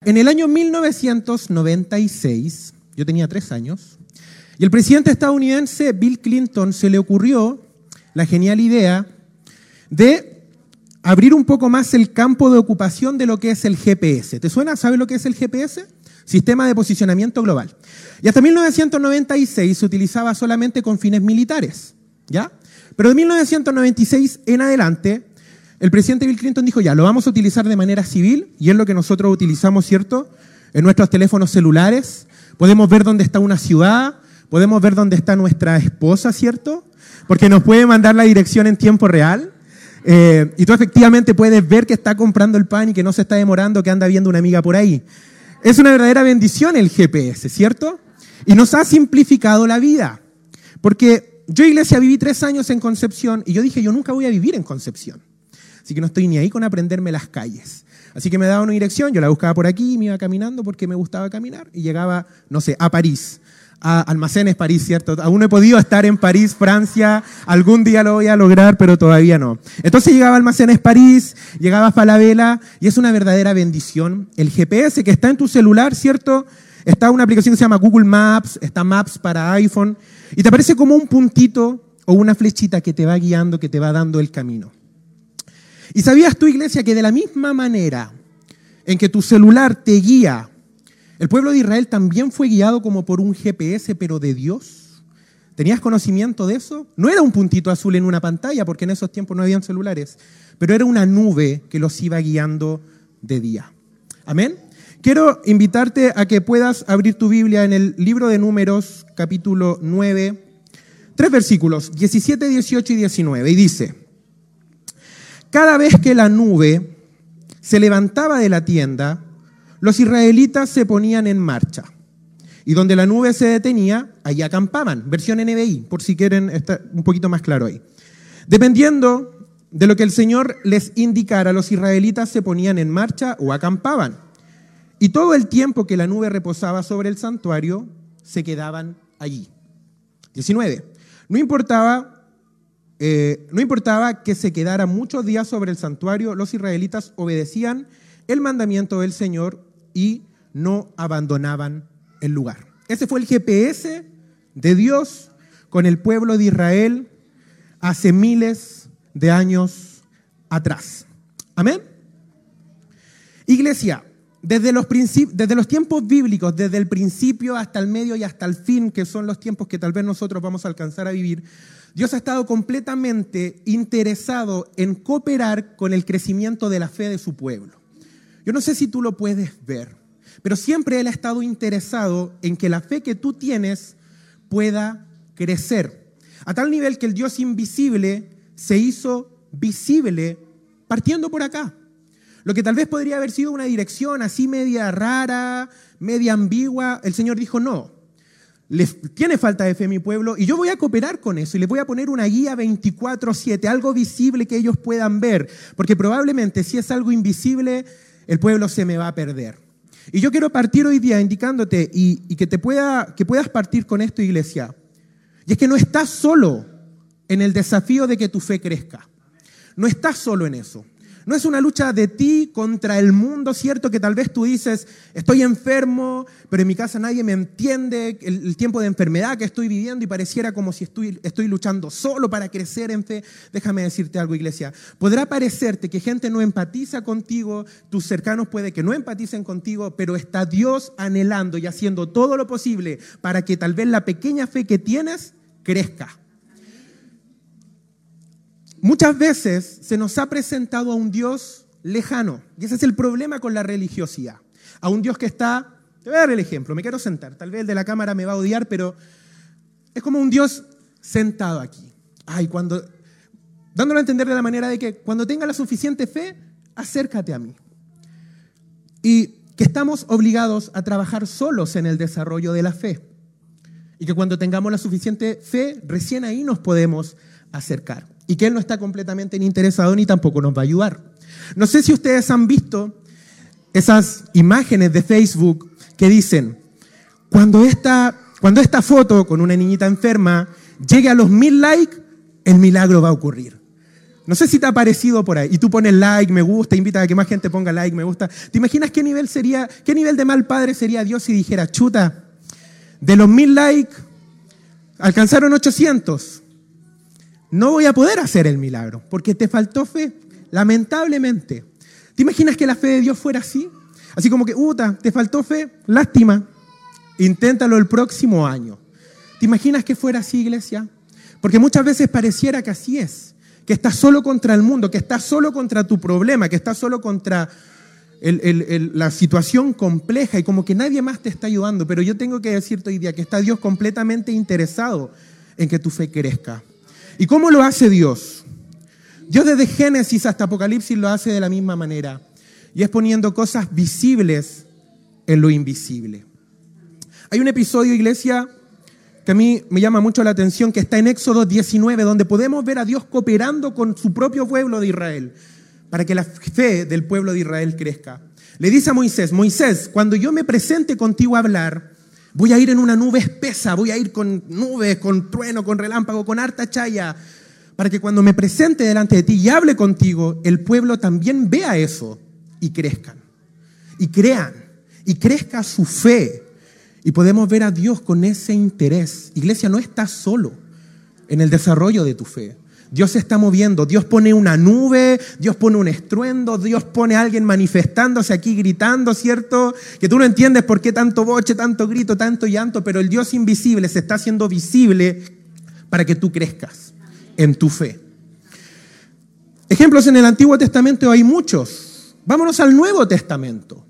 en el año 1996, yo tenía 3 años, y el presidente estadounidense Bill Clinton se le ocurrió la genial idea de abrir un poco más el campo de ocupación de lo que es el GPS. ¿Te suena? ¿Sabes lo que es el GPS? Sistema de posicionamiento global. Y hasta 1996 se utilizaba solamente con fines militares, ¿ya? Pero de 1996 en adelante, el presidente Bill Clinton dijo, ya, lo vamos a utilizar de manera civil, y es lo que nosotros utilizamos, ¿cierto? En nuestros teléfonos celulares, podemos ver dónde está una ciudad, podemos ver dónde está nuestra esposa, ¿cierto? Porque nos puede mandar la dirección en tiempo real, y tú efectivamente puedes ver que está comprando el pan y que no se está demorando, que anda viendo una amiga por ahí. Es una verdadera bendición el GPS, ¿cierto? Y nos ha simplificado la vida, porque yo, iglesia, viví 3 años en Concepción, y yo dije, yo nunca voy a vivir en Concepción. Así que no estoy ni ahí con aprenderme las calles. Así que me daba una dirección, yo la buscaba por aquí y me iba caminando porque me gustaba caminar. Y llegaba, no sé, a París, a Almacenes París, ¿cierto? Aún no he podido estar en París, Francia. Algún día lo voy a lograr, pero todavía no. Entonces llegaba a Almacenes París, llegaba a Falabella, y es una verdadera bendición. El GPS que está en tu celular, ¿cierto? Está una aplicación que se llama Google Maps, está Maps para iPhone, y te aparece como un puntito o una flechita que te va guiando, que te va dando el camino. ¿Y sabías tú, iglesia, que de la misma manera en que tu celular te guía, el pueblo de Israel también fue guiado como por un GPS, pero de Dios? ¿Tenías conocimiento de eso? No era un puntito azul en una pantalla, porque en esos tiempos no habían celulares, pero era una nube que los iba guiando de día. ¿Amén? Quiero invitarte a que puedas abrir tu Biblia en el libro de Números, capítulo 9, 3 versículos, 17, 18 y 19, y dice: cada vez que la nube se levantaba de la tienda, los israelitas se ponían en marcha. Y donde la nube se detenía, allí acampaban. Versión NBI, por si quieren estar un poquito más claro ahí. Dependiendo de lo que el Señor les indicara, los israelitas se ponían en marcha o acampaban. Y todo el tiempo que la nube reposaba sobre el santuario, se quedaban allí. 19. No importaba que se quedara muchos días sobre el santuario, los israelitas obedecían el mandamiento del Señor y no abandonaban el lugar. Ese fue el GPS de Dios con el pueblo de Israel hace miles de años atrás. ¿Amén? Iglesia, desde los tiempos bíblicos, desde el principio hasta el medio y hasta el fin, que son los tiempos que tal vez nosotros vamos a alcanzar a vivir, Dios ha estado completamente interesado en cooperar con el crecimiento de la fe de su pueblo. Yo no sé si tú lo puedes ver, pero siempre Él ha estado interesado en que la fe que tú tienes pueda crecer. A tal nivel que el Dios invisible se hizo visible partiendo por acá. Lo que tal vez podría haber sido una dirección así media rara, media ambigua, el Señor dijo no. Tiene falta de fe mi pueblo y yo voy a cooperar con eso y les voy a poner una guía 24/7, algo visible que ellos puedan ver, porque probablemente si es algo invisible, el pueblo se me va a perder. Y yo quiero partir hoy día indicándote y que puedas partir con esto, iglesia. Y es que no estás solo en el desafío de que tu fe crezca. No estás solo en eso. No es una lucha de ti contra el mundo, ¿cierto? Que tal vez tú dices, estoy enfermo, pero en mi casa nadie me entiende el tiempo de enfermedad que estoy viviendo y pareciera como si estoy luchando solo para crecer en fe. Déjame decirte algo, iglesia. Podrá parecerte que gente no empatiza contigo, tus cercanos puede que no empaticen contigo, pero está Dios anhelando y haciendo todo lo posible para que tal vez la pequeña fe que tienes crezca. Muchas veces se nos ha presentado a un Dios lejano, y ese es el problema con la religiosidad. A un Dios que está, te voy a dar el ejemplo, me quiero sentar, tal vez el de la cámara me va a odiar, pero es como un Dios sentado aquí. Dándolo a entender de la manera de que cuando tenga la suficiente fe, acércate a mí. Y que estamos obligados a trabajar solos en el desarrollo de la fe. Y que cuando tengamos la suficiente fe, recién ahí nos podemos acercar. Y que Él no está completamente interesado ni tampoco nos va a ayudar. No sé si ustedes han visto esas imágenes de Facebook que dicen, cuando esta foto con una niñita enferma llegue a los 1000 likes, el milagro va a ocurrir. No sé si te ha aparecido por ahí. Y tú pones like, me gusta, invitas a que más gente ponga like, me gusta. ¿Te imaginas qué nivel de mal padre sería Dios si dijera, chuta, de los 1000 likes alcanzaron 800? No voy a poder hacer el milagro porque te faltó fe, lamentablemente. ¿Te imaginas que la fe de Dios fuera así? Así como que, te faltó fe, lástima, inténtalo el próximo año. ¿Te imaginas que fuera así, iglesia? Porque muchas veces pareciera que así es, que estás solo contra el mundo, que estás solo contra tu problema, que estás solo contra la situación compleja y como que nadie más te está ayudando. Pero yo tengo que decirte hoy día que está Dios completamente interesado en que tu fe crezca. ¿Y cómo lo hace Dios? Dios desde Génesis hasta Apocalipsis lo hace de la misma manera. Y es poniendo cosas visibles en lo invisible. Hay un episodio, iglesia, que a mí me llama mucho la atención, que está en Éxodo 19, donde podemos ver a Dios cooperando con su propio pueblo de Israel, para que la fe del pueblo de Israel crezca. Le dice a Moisés, Moisés, cuando yo me presente contigo a hablar, voy a ir en una nube espesa, voy a ir con nubes, con trueno, con relámpago, con harta chaya, para que cuando me presente delante de ti y hable contigo, el pueblo también vea eso y crezcan, y crean, y crezca su fe. Y podemos ver a Dios con ese interés. Iglesia, no estás solo en el desarrollo de tu fe. Dios se está moviendo. Dios pone una nube, Dios pone un estruendo, Dios pone a alguien manifestándose aquí gritando, ¿cierto? Que tú no entiendes por qué tanto boche, tanto grito, tanto llanto, pero el Dios invisible se está haciendo visible para que tú crezcas en tu fe. Ejemplos en el Antiguo Testamento hay muchos. Vámonos al Nuevo Testamento.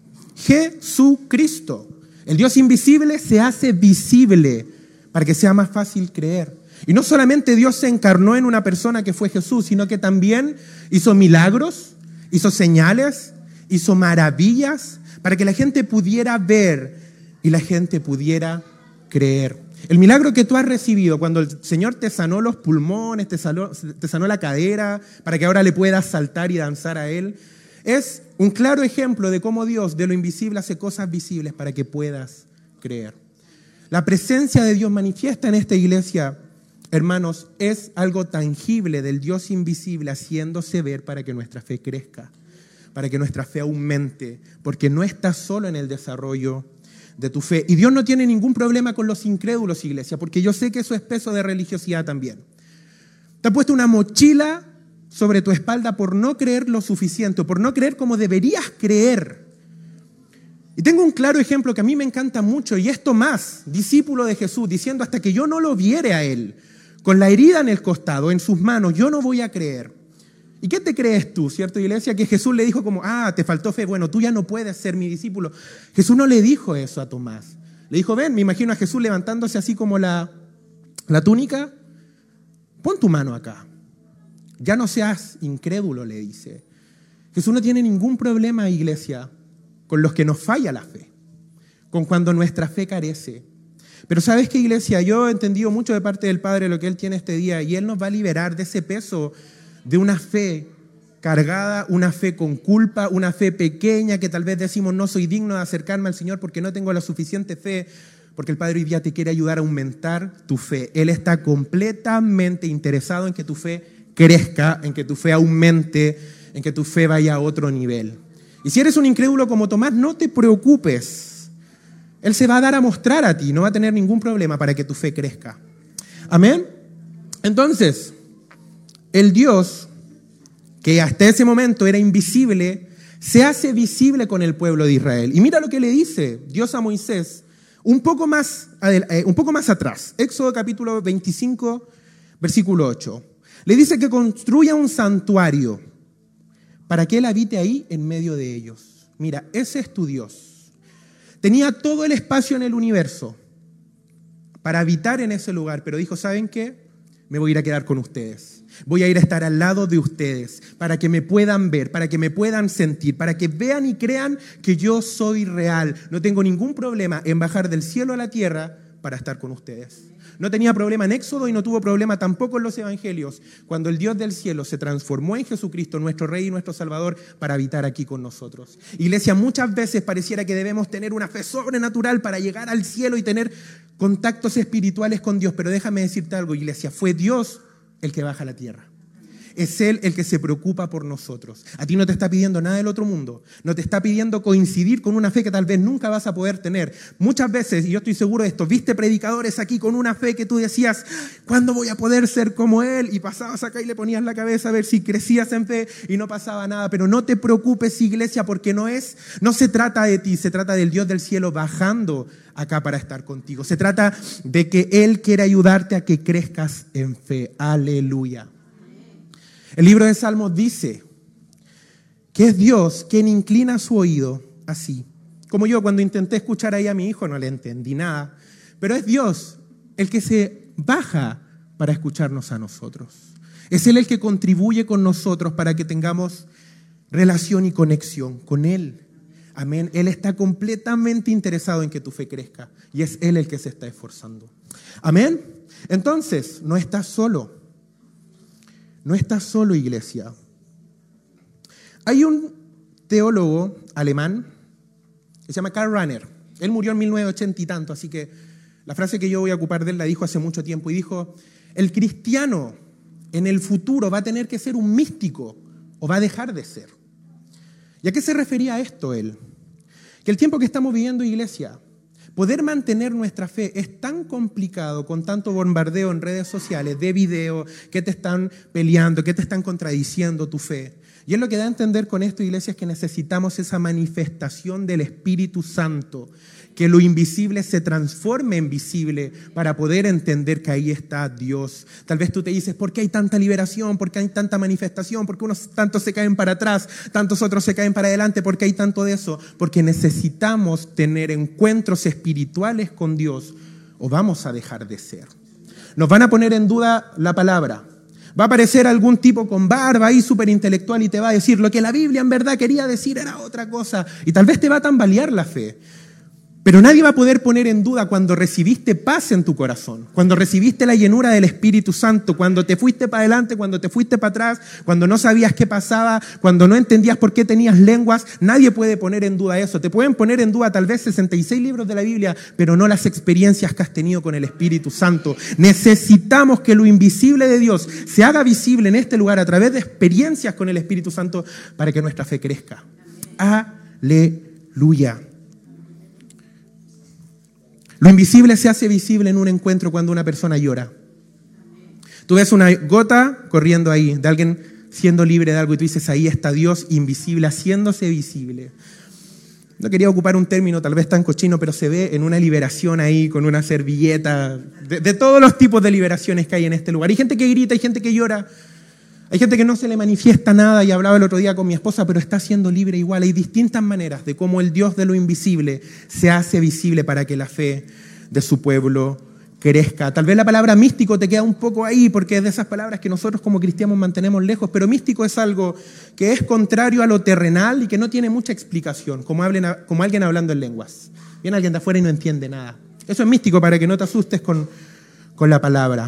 Jesucristo. El Dios invisible se hace visible para que sea más fácil creer. Y no solamente Dios se encarnó en una persona que fue Jesús, sino que también hizo milagros, hizo señales, hizo maravillas para que la gente pudiera ver y la gente pudiera creer. El milagro que tú has recibido cuando el Señor te sanó los pulmones, te sanó la cadera, para que ahora le puedas saltar y danzar a Él, es un claro ejemplo de cómo Dios de lo invisible hace cosas visibles para que puedas creer. La presencia de Dios manifiesta en esta iglesia, hermanos, es algo tangible del Dios invisible haciéndose ver para que nuestra fe crezca, para que nuestra fe aumente, porque no estás solo en el desarrollo de tu fe. Y Dios no tiene ningún problema con los incrédulos, iglesia, porque yo sé que eso es peso de religiosidad también. Te ha puesto una mochila sobre tu espalda por no creer lo suficiente, por no creer como deberías creer. Y tengo un claro ejemplo que a mí me encanta mucho, y es Tomás, discípulo de Jesús, diciendo hasta que yo no lo viere a él, con la herida en el costado, en sus manos, yo no voy a creer. ¿Y qué te crees tú, cierto, iglesia? Que Jesús le dijo como, te faltó fe, bueno, tú ya no puedes ser mi discípulo. Jesús no le dijo eso a Tomás. Le dijo, ven, me imagino a Jesús levantándose así como la túnica, pon tu mano acá. Ya no seas incrédulo, le dice. Jesús no tiene ningún problema, iglesia, con los que nos falla la fe, con cuando nuestra fe carece. Pero ¿sabes qué, iglesia? Yo he entendido mucho de parte del Padre lo que Él tiene este día, y Él nos va a liberar de ese peso de una fe cargada, una fe con culpa, una fe pequeña que tal vez decimos no soy digno de acercarme al Señor porque no tengo la suficiente fe, porque el Padre hoy día te quiere ayudar a aumentar tu fe. Él está completamente interesado en que tu fe crezca, en que tu fe aumente, en que tu fe vaya a otro nivel. Y si eres un incrédulo como Tomás, no te preocupes. Él se va a dar a mostrar a ti, no va a tener ningún problema para que tu fe crezca. ¿Amén? Entonces, el Dios, que hasta ese momento era invisible, se hace visible con el pueblo de Israel. Y mira lo que le dice Dios a Moisés un poco más atrás. Éxodo capítulo 25, versículo 8. Le dice que construya un santuario para que Él habite ahí en medio de ellos. Mira, ese es tu Dios. Tenía todo el espacio en el universo para habitar en ese lugar, pero dijo, ¿saben qué? Me voy a ir a quedar con ustedes. Voy a ir a estar al lado de ustedes para que me puedan ver, para que me puedan sentir, para que vean y crean que yo soy real. No tengo ningún problema en bajar del cielo a la tierra para estar con ustedes. No tenía problema en Éxodo y no tuvo problema tampoco en los evangelios, cuando el Dios del cielo se transformó en Jesucristo, nuestro Rey y nuestro Salvador, para habitar aquí con nosotros. Iglesia, muchas veces pareciera que debemos tener una fe sobrenatural para llegar al cielo y tener contactos espirituales con Dios, pero déjame decirte algo, iglesia, fue Dios el que baja a la tierra. Es Él el que se preocupa por nosotros. A ti no te está pidiendo nada del otro mundo. No te está pidiendo coincidir con una fe que tal vez nunca vas a poder tener. Muchas veces, y yo estoy seguro de esto, viste predicadores aquí con una fe que tú decías, ¿cuándo voy a poder ser como él? Y pasabas acá y le ponías la cabeza a ver si crecías en fe y no pasaba nada. Pero no te preocupes, iglesia, porque no se trata de ti, se trata del Dios del cielo bajando acá para estar contigo. Se trata de que Él quiere ayudarte a que crezcas en fe. Aleluya. El libro de Salmos dice que es Dios quien inclina su oído así. Como yo cuando intenté escuchar ahí a mi hijo no le entendí nada. Pero es Dios el que se baja para escucharnos a nosotros. Es Él el que contribuye con nosotros para que tengamos relación y conexión con Él. Amén. Él está completamente interesado en que tu fe crezca. Y es Él el que se está esforzando. Amén. Entonces, no estás solo. No estás solo, iglesia. Hay un teólogo alemán que se llama Karl Rahner. Él murió en 1980 y tanto, así que la frase que yo voy a ocupar de él la dijo hace mucho tiempo y dijo, el cristiano en el futuro va a tener que ser un místico o va a dejar de ser. ¿Y a qué se refería esto él? Que el tiempo que estamos viviendo, iglesia, poder mantener nuestra fe es tan complicado con tanto bombardeo en redes sociales, de video, que te están peleando, que te están contradiciendo tu fe. Y es lo que da a entender con esto, iglesia, es que necesitamos esa manifestación del Espíritu Santo, que lo invisible se transforme en visible para poder entender que ahí está Dios. Tal vez tú te dices, ¿por qué hay tanta liberación? ¿Por qué hay tanta manifestación? ¿Por qué unos tantos se caen para atrás? ¿Tantos otros se caen para adelante? ¿Por qué hay tanto de eso? Porque necesitamos tener encuentros espirituales con Dios o vamos a dejar de ser. Nos van a poner en duda la palabra. Va a aparecer algún tipo con barba ahí súper intelectual y te va a decir lo que la Biblia en verdad quería decir era otra cosa. Y tal vez te va a tambalear la fe. Pero nadie va a poder poner en duda cuando recibiste paz en tu corazón, cuando recibiste la llenura del Espíritu Santo, cuando te fuiste para adelante, cuando te fuiste para atrás, cuando no sabías qué pasaba, cuando no entendías por qué tenías lenguas. Nadie puede poner en duda eso. Te pueden poner en duda tal vez 66 libros de la Biblia, pero no las experiencias que has tenido con el Espíritu Santo. Necesitamos que lo invisible de Dios se haga visible en este lugar a través de experiencias con el Espíritu Santo para que nuestra fe crezca. Aleluya. Lo invisible se hace visible en un encuentro cuando una persona llora. Tú ves una gota corriendo ahí, de alguien siendo libre de algo, y tú dices, ahí está Dios invisible, haciéndose visible. No quería ocupar un término tal vez tan cochino, pero se ve en una liberación ahí, con una servilleta, de todos los tipos de liberaciones que hay en este lugar. Hay gente que grita, hay gente que llora, hay gente que no se le manifiesta nada, y hablaba el otro día con mi esposa, pero está siendo libre igual. Hay distintas maneras de cómo el Dios de lo invisible se hace visible para que la fe de su pueblo crezca. Tal vez la palabra místico te queda un poco ahí, porque es de esas palabras que nosotros como cristianos mantenemos lejos, pero místico es algo que es contrario a lo terrenal y que no tiene mucha explicación, como alguien hablando en lenguas. Viene alguien de afuera y no entiende nada. Eso es místico, para que no te asustes con la palabra.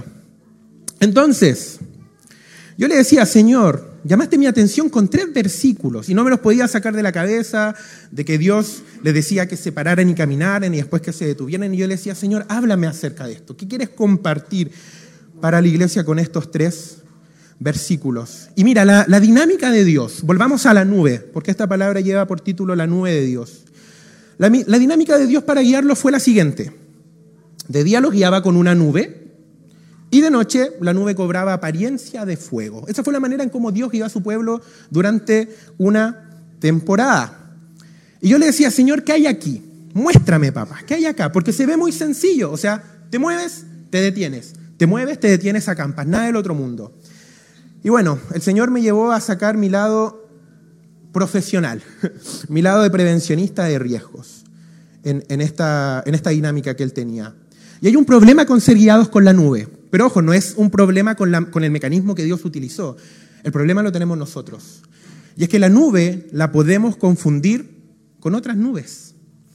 Entonces, yo le decía, Señor, llamaste mi atención con 3 versículos y no me los podía sacar de la cabeza, de que Dios les decía que se pararan y caminaran y después que se detuvieran. Y yo le decía, Señor, háblame acerca de esto. ¿Qué quieres compartir para la iglesia con estos 3 versículos? Y mira, la dinámica de Dios. Volvamos a la nube, porque esta palabra lleva por título la nube de Dios. La dinámica de Dios para guiarlos fue la siguiente. De día los guiaba con una nube, y de noche la nube cobraba apariencia de fuego. Esa fue la manera en cómo Dios guió a su pueblo durante una temporada. Y yo le decía, Señor, ¿qué hay aquí? Muéstrame, papá, ¿qué hay acá? Porque se ve muy sencillo. O sea, te mueves, te detienes. Te mueves, te detienes, acampas. Nada del otro mundo. Y bueno, el Señor me llevó a sacar mi lado profesional, mi lado de prevencionista de riesgos en esta dinámica que Él tenía. Y hay un problema con ser guiados con la nube. Pero ojo, no es un problema con el mecanismo que Dios utilizó. El problema lo tenemos nosotros. Y es que la nube la podemos confundir con otras nubes.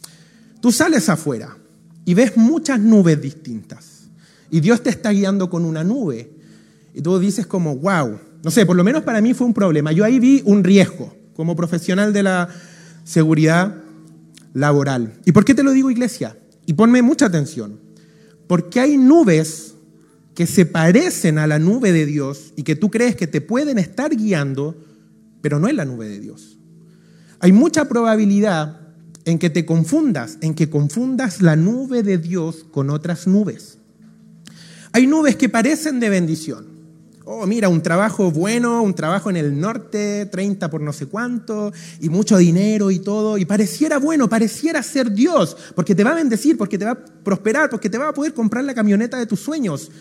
Tú sales afuera y ves muchas nubes distintas. Y Dios te está guiando con una nube. Y tú dices como, wow. No sé, por lo menos para mí fue un problema. Yo ahí vi un riesgo como profesional de la seguridad laboral. ¿Y por qué te lo digo, iglesia? Y ponme mucha atención. Porque hay nubes que se parecen a la nube de Dios y que tú crees que te pueden estar guiando, pero no es la nube de Dios. Hay mucha probabilidad en que te confundas, en que confundas la nube de Dios con otras nubes. Hay nubes que parecen de bendición. Oh, mira, un trabajo bueno, un trabajo en el norte, 30 por no sé cuánto, y mucho dinero y todo, y pareciera bueno, pareciera ser Dios, porque te va a bendecir, porque te va a prosperar, porque te va a poder comprar la camioneta de tus sueños.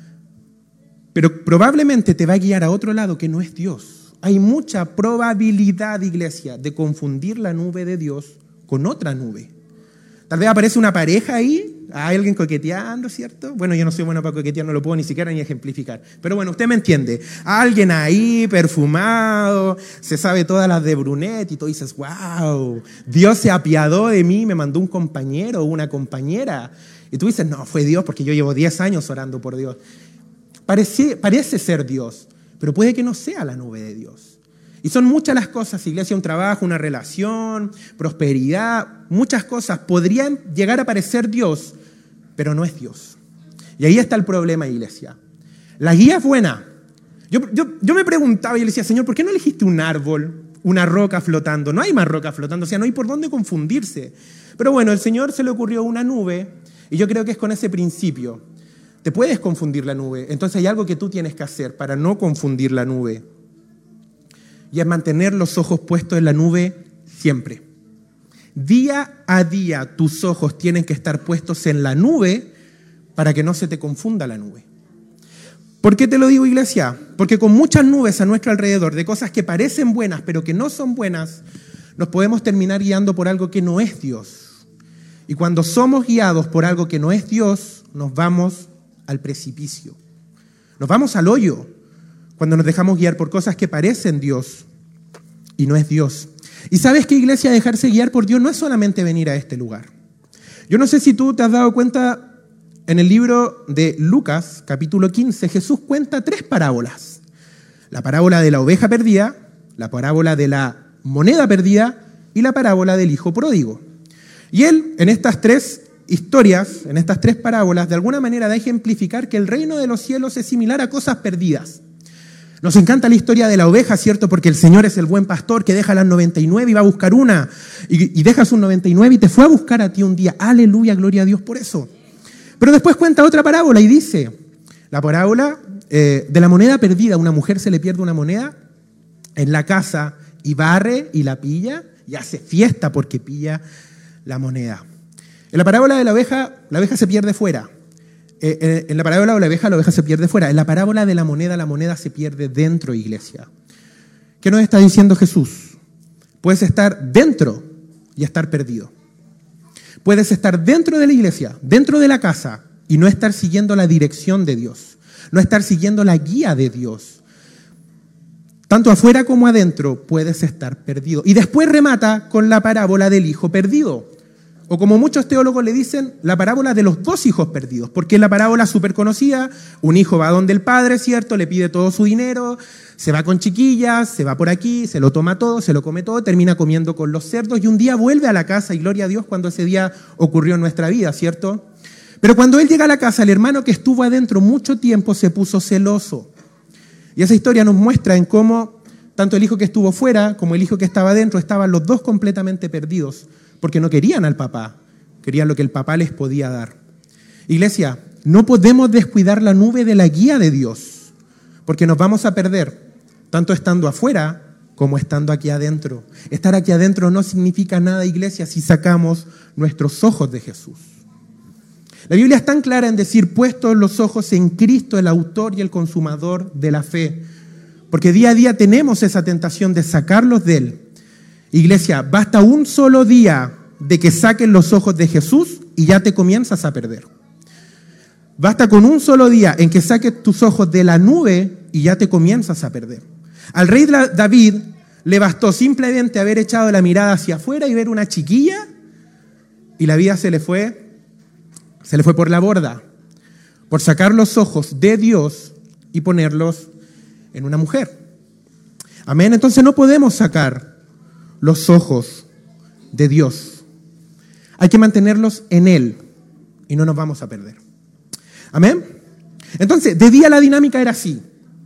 Pero probablemente te va a guiar a otro lado que no es Dios. Hay mucha probabilidad, iglesia, de confundir la nube de Dios con otra nube. Tal vez aparece una pareja ahí, hay alguien coqueteando, ¿cierto? Bueno, yo no soy bueno para coquetear, no lo puedo ni siquiera ni ejemplificar. Pero bueno, usted me entiende. Alguien ahí, perfumado, se sabe todas las de Brunet y tú dices, wow, Dios se apiadó de mí, me mandó un compañero o una compañera. Y tú dices, no, fue Dios porque yo llevo 10 años orando por Dios. Parece ser Dios, pero puede que no sea la nube de Dios. Y son muchas las cosas, iglesia, un trabajo, una relación, prosperidad, muchas cosas podrían llegar a parecer Dios, pero no es Dios. Y ahí está el problema, iglesia. La guía es buena. Yo me preguntaba y le decía, Señor, ¿por qué no elegiste un árbol, una roca flotando? No hay más roca flotando, o sea, no hay por dónde confundirse. Pero bueno, el Señor se le ocurrió una nube y yo creo que es con ese principio. Te puedes confundir la nube, entonces hay algo que tú tienes que hacer para no confundir la nube. Y es mantener los ojos puestos en la nube siempre. Día a día tus ojos tienen que estar puestos en la nube para que no se te confunda la nube. ¿Por qué te lo digo, iglesia? Porque con muchas nubes a nuestro alrededor, de cosas que parecen buenas pero que no son buenas, nos podemos terminar guiando por algo que no es Dios. Y cuando somos guiados por algo que no es Dios, nos vamos al precipicio. Nos vamos al hoyo. Cuando nos dejamos guiar por cosas que parecen Dios y no es Dios. Y sabes que, iglesia, dejarse guiar por Dios no es solamente venir a este lugar. Yo no sé si tú te has dado cuenta, en el libro de Lucas, capítulo 15, Jesús cuenta 3 parábolas. La parábola de la oveja perdida, la parábola de la moneda perdida y la parábola del hijo pródigo. Y él, en estas 3 historias, en estas 3 parábolas, de alguna manera da a ejemplificar que el reino de los cielos es similar a cosas perdidas. Nos encanta la historia de la oveja, ¿cierto? Porque el Señor es el buen pastor que deja las 99 y va a buscar una. Y deja sus 99 y te fue a buscar a ti un día. Aleluya, gloria a Dios por eso. Pero después cuenta otra parábola y dice, la parábola de la moneda perdida. Una mujer se le pierde una moneda en la casa y barre y la pilla y hace fiesta porque pilla la moneda. En la parábola de la oveja se pierde fuera. En la parábola de la oveja se pierde fuera. En la parábola de la moneda se pierde dentro, iglesia. ¿Qué nos está diciendo Jesús? Puedes estar dentro y estar perdido. Puedes estar dentro de la iglesia, dentro de la casa, y no estar siguiendo la dirección de Dios, no estar siguiendo la guía de Dios. Tanto afuera como adentro puedes estar perdido. Y después remata con la parábola del hijo perdido. O como muchos teólogos le dicen, la parábola de los 2 hijos perdidos, porque es la parábola súper conocida. Un hijo va donde el padre, ¿cierto? Le pide todo su dinero, se va con chiquillas, se va por aquí, se lo toma todo, se lo come todo, termina comiendo con los cerdos y un día vuelve a la casa, y gloria a Dios cuando ese día ocurrió en nuestra vida, ¿cierto? Pero cuando él llega a la casa, el hermano que estuvo adentro mucho tiempo se puso celoso. Y esa historia nos muestra en cómo tanto el hijo que estuvo fuera como el hijo que estaba adentro estaban los 2 completamente perdidos. Porque no querían al papá, querían lo que el papá les podía dar. Iglesia, no podemos descuidar la nube de la guía de Dios, porque nos vamos a perder, tanto estando afuera como estando aquí adentro. Estar aquí adentro no significa nada, iglesia, si sacamos nuestros ojos de Jesús. La Biblia es tan clara en decir, puestos los ojos en Cristo, el autor y el consumador de la fe, porque día a día tenemos esa tentación de sacarlos de Él. Iglesia, basta un solo día de que saquen los ojos de Jesús y ya te comienzas a perder. Basta con un solo día en que saques tus ojos de la nube y ya te comienzas a perder. Al rey David le bastó simplemente haber echado la mirada hacia afuera y ver una chiquilla y la vida se le fue por la borda, por sacar los ojos de Dios y ponerlos en una mujer. Amén. Entonces no podemos sacar los ojos de Dios. Hay que mantenerlos en Él y no nos vamos a perder. Amén. Entonces, de día la dinámica era así.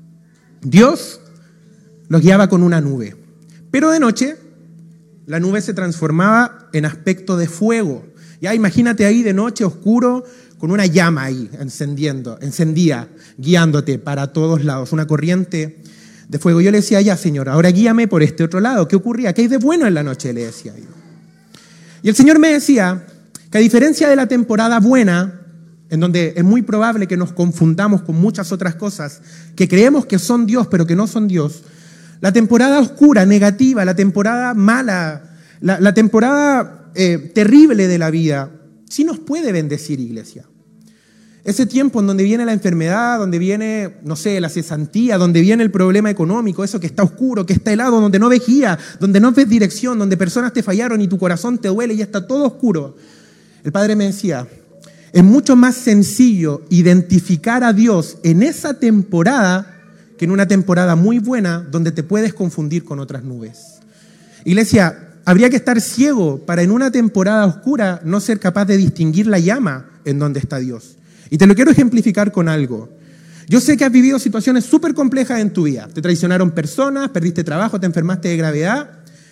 Dios los guiaba con una nube. Pero de noche, la nube se transformaba en aspecto de fuego. Ya imagínate ahí de noche, oscuro, con una llama ahí encendía, guiándote para todos lados, una corriente de fuego. Yo le decía, ya Señor, ahora guíame por este otro lado. ¿Qué ocurría? ¿Qué hay de bueno en la noche? Le decía yo. Y el Señor me decía que a diferencia de la temporada buena, en donde es muy probable que nos confundamos con muchas otras cosas, que creemos que son Dios, pero que no son Dios, la temporada oscura, negativa, la temporada mala, la temporada terrible de la vida, sí nos puede bendecir, iglesia. Ese tiempo en donde viene la enfermedad, donde viene, no sé, la cesantía, donde viene el problema económico, eso que está oscuro, que está helado, donde no ves guía, donde no ves dirección, donde personas te fallaron y tu corazón te duele y está todo oscuro. El Padre me decía, es mucho más sencillo identificar a Dios en esa temporada que en una temporada muy buena donde te puedes confundir con otras nubes. Iglesia, habría que estar ciego para en una temporada oscura no ser capaz de distinguir la llama en donde está Dios. Y te lo quiero ejemplificar con algo. Yo sé que has vivido situaciones súper complejas en tu vida. Te traicionaron personas, perdiste trabajo, te enfermaste de gravedad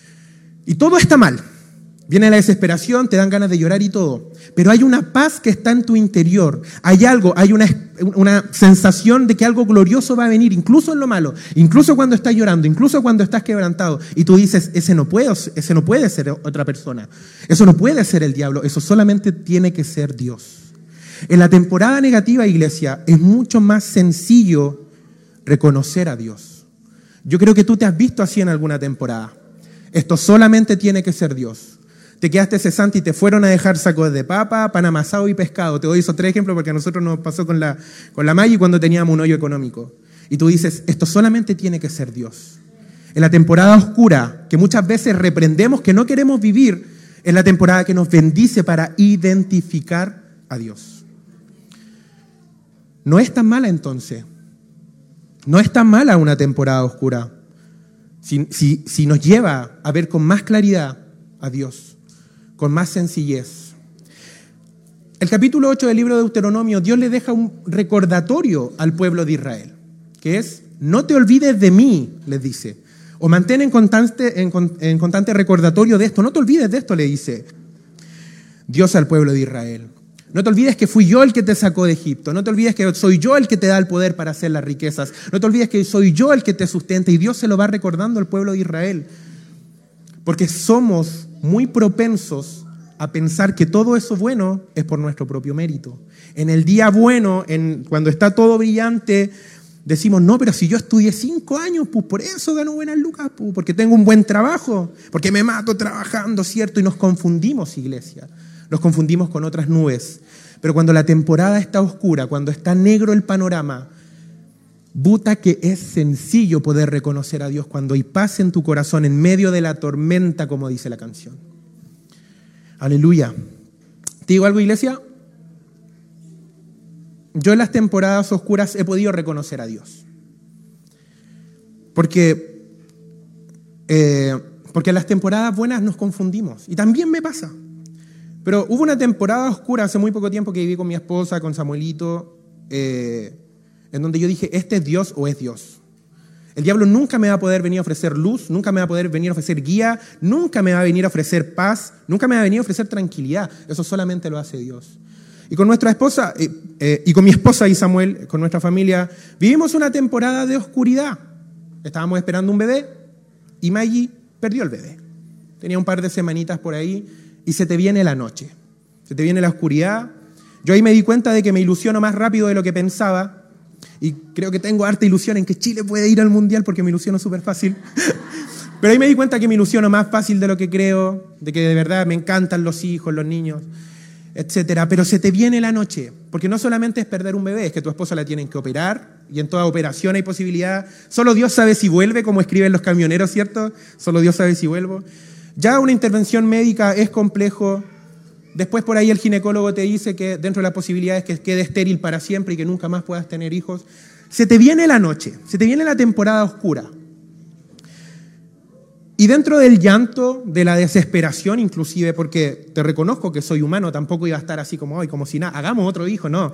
y todo está mal. Viene la desesperación, te dan ganas de llorar y todo. Pero hay una paz que está en tu interior. Hay algo, hay una sensación de que algo glorioso va a venir, incluso en lo malo, incluso cuando estás llorando, incluso cuando estás quebrantado. Y tú dices, ese no puede ser otra persona. Eso no puede ser el diablo. Eso solamente tiene que ser Dios. En la temporada negativa, iglesia, es mucho más sencillo reconocer a Dios. Yo creo que tú te has visto así en alguna temporada. Esto solamente tiene que ser Dios. Te quedaste cesante y te fueron a dejar sacos de papa, pan amasado y pescado. Te doy esos 3 ejemplos porque a nosotros nos pasó con la Maggie cuando teníamos un hoyo económico. Y tú dices, esto solamente tiene que ser Dios. En la temporada oscura, que muchas veces reprendemos, que no queremos vivir, es la temporada que nos bendice para identificar a Dios. No es tan mala entonces. No es tan mala una temporada oscura. Si nos lleva a ver con más claridad a Dios, con más sencillez. El capítulo 8 del libro de Deuteronomio, Dios le deja un recordatorio al pueblo de Israel, que es, no te olvides de mí, les dice, o mantén en constante recordatorio de esto, no te olvides de esto, le dice Dios al pueblo de Israel. No te olvides que fui yo el que te sacó de Egipto. No te olvides que soy yo el que te da el poder para hacer las riquezas. No te olvides que soy yo el que te sustenta. Y Dios se lo va recordando al pueblo de Israel. Porque somos muy propensos a pensar que todo eso bueno es por nuestro propio mérito. En el día bueno, cuando está todo brillante, decimos, no, pero si yo estudié 5 años, pues por eso gano buenas lucas, pues, porque tengo un buen trabajo, porque me mato trabajando, ¿cierto? Y nos confundimos, iglesia. Nos confundimos con otras nubes. Pero cuando la temporada está oscura, cuando está negro el panorama, buta que es sencillo poder reconocer a Dios cuando hay paz en tu corazón en medio de la tormenta, como dice la canción. Aleluya. ¿Te digo algo, iglesia? Yo en las temporadas oscuras he podido reconocer a Dios. Porque en las temporadas buenas nos confundimos. Y también me pasa. Pero hubo una temporada oscura hace muy poco tiempo que viví con mi esposa, con Samuelito, en donde yo dije, ¿este es Dios o es Dios? El diablo nunca me va a poder venir a ofrecer luz, nunca me va a poder venir a ofrecer guía, nunca me va a venir a ofrecer paz, nunca me va a venir a ofrecer tranquilidad. Eso solamente lo hace Dios. Y con nuestra esposa, y con mi esposa y Samuel, con nuestra familia, vivimos una temporada de oscuridad. Estábamos esperando un bebé y Maggie perdió el bebé. Tenía un par de semanitas por ahí. Y se te viene la noche, se te viene la oscuridad. Yo ahí me di cuenta de que me ilusiono más rápido de lo que pensaba y creo que tengo harta ilusión en que Chile puede ir al Mundial porque me ilusiono súper fácil. Pero ahí me di cuenta que me ilusiono más fácil de lo que creo, de que de verdad me encantan los hijos, los niños, etcétera. Pero se te viene la noche, porque no solamente es perder un bebé, es que tu esposa la tienen que operar y en toda operación hay posibilidad. Solo Dios sabe si vuelve, como escriben los camioneros, ¿cierto? Solo Dios sabe si vuelvo. Ya una intervención médica es complejo. Después por ahí el ginecólogo te dice que dentro de las posibilidades que quede estéril para siempre y que nunca más puedas tener hijos. Se te viene la noche, se te viene la temporada oscura. Y dentro del llanto, de la desesperación, inclusive, porque te reconozco que soy humano, tampoco iba a estar así como hoy, como si nada, hagamos otro hijo, no.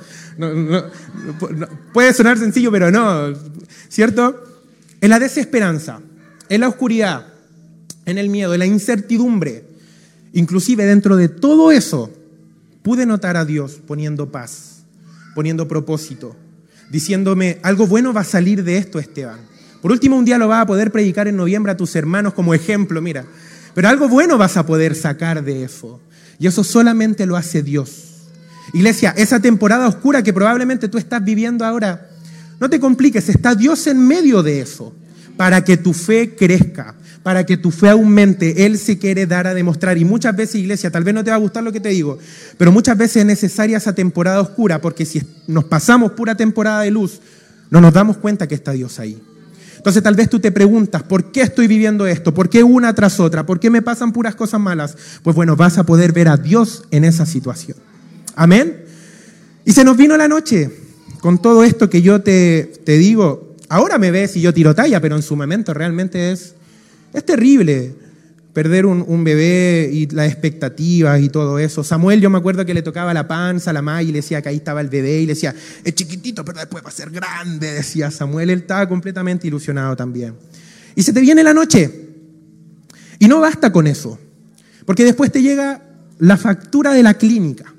Puede sonar sencillo, pero no, ¿cierto? En la desesperanza, en la oscuridad, en el miedo, en la incertidumbre, inclusive dentro de todo eso, pude notar a Dios poniendo paz, poniendo propósito, diciéndome, algo bueno va a salir de esto, Esteban. Por último, un día lo vas a poder predicar en noviembre a tus hermanos como ejemplo, mira. Pero algo bueno vas a poder sacar de eso. Y eso solamente lo hace Dios. Iglesia, esa temporada oscura que probablemente tú estás viviendo ahora, no te compliques, está Dios en medio de eso, para que tu fe crezca, para que tu fe aumente. Él se quiere dar a demostrar. Y muchas veces, iglesia, tal vez no te va a gustar lo que te digo, pero muchas veces es necesaria esa temporada oscura, porque si nos pasamos pura temporada de luz, no nos damos cuenta que está Dios ahí. Entonces tal vez tú te preguntas, ¿por qué estoy viviendo esto? ¿Por qué una tras otra? ¿Por qué me pasan puras cosas malas? Pues bueno, vas a poder ver a Dios en esa situación. Amén. Y se nos vino la noche con todo esto que yo te digo. Ahora me ves y yo tiro talla, pero en su momento realmente es terrible perder un bebé y las expectativas y todo eso. Samuel, yo me acuerdo que le tocaba la panza a la mamá y le decía que ahí estaba el bebé y le decía, es chiquitito, pero después va a ser grande, decía Samuel. Él estaba completamente ilusionado también. Y se te viene la noche. Y no basta con eso, porque después te llega la factura de la clínica.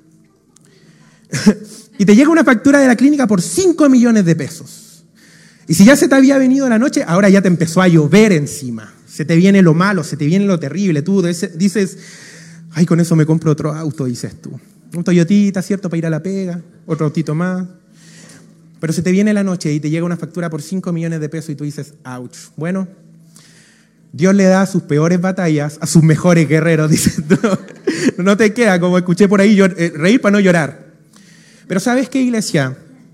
Y te llega una factura de la clínica por 5 millones de pesos. Y si ya se te había venido la noche, ahora ya te empezó a llover encima. Se te viene lo malo, se te viene lo terrible. Tú dices, ay, con eso me compro otro auto, dices tú. Un Toyotita, ¿cierto? Para ir a la pega, otro autito más. Pero se te viene la noche y te llega una factura por 5 millones de pesos y tú dices, ouch. Bueno, Dios le da sus peores batallas a sus mejores guerreros, dices tú. No te queda, como escuché por ahí, reír para no llorar. Pero ¿sabes qué, iglesia?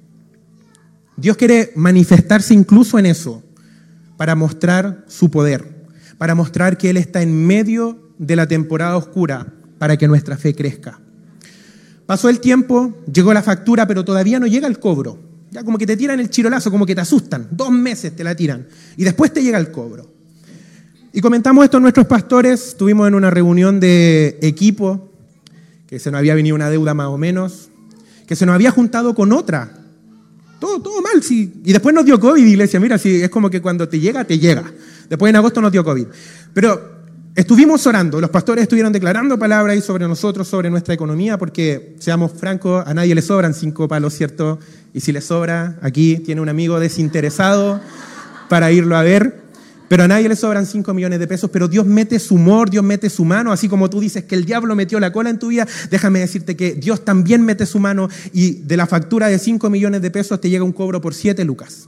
Dios quiere manifestarse incluso en eso, para mostrar su poder, para mostrar que Él está en medio de la temporada oscura, para que nuestra fe crezca. Pasó el tiempo, llegó la factura, pero todavía no llega el cobro. Ya como que te tiran el chirolazo, como que te asustan. 2 meses te la tiran y después te llega el cobro. Y comentamos esto a nuestros pastores, estuvimos en una reunión de equipo, que se nos había venido una deuda más o menos, que se nos había juntado con otra. Todo mal, sí. Y después nos dio COVID, iglesia. Mira, sí, es como que cuando te llega, te llega. Después en agosto nos dio COVID. Pero estuvimos orando. Los pastores estuvieron declarando palabras ahí sobre nosotros, sobre nuestra economía, porque, seamos francos, a nadie le sobran 5 palos, ¿cierto? Y si le sobra, aquí tiene un amigo desinteresado para irlo a ver. Pero a nadie le sobran 5 millones de pesos, pero Dios mete su humor, Dios mete su mano, así como tú dices que el diablo metió la cola en tu vida, déjame decirte que Dios también mete su mano y de la factura de 5 millones de pesos te llega un cobro por 7 lucas.